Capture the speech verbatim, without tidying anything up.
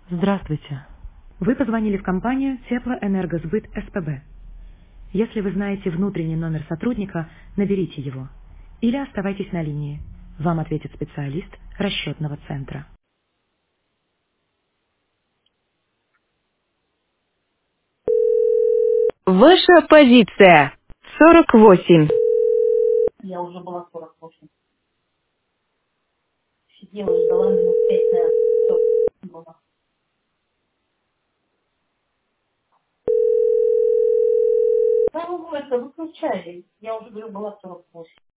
Здравствуйте. Вы позвонили в компанию Теплоэнергосбыт СПБ. Если вы знаете внутренний номер сотрудника, наберите его. Или оставайтесь на линии. Вам ответит специалист расчетного центра. Ваша позиция. сорок восемь. Я уже была сорок восемь. Сидела, ждала минут пять, наверное, сорок было. Да, ну, это выключали. Я уже говорю, была сорок восемь.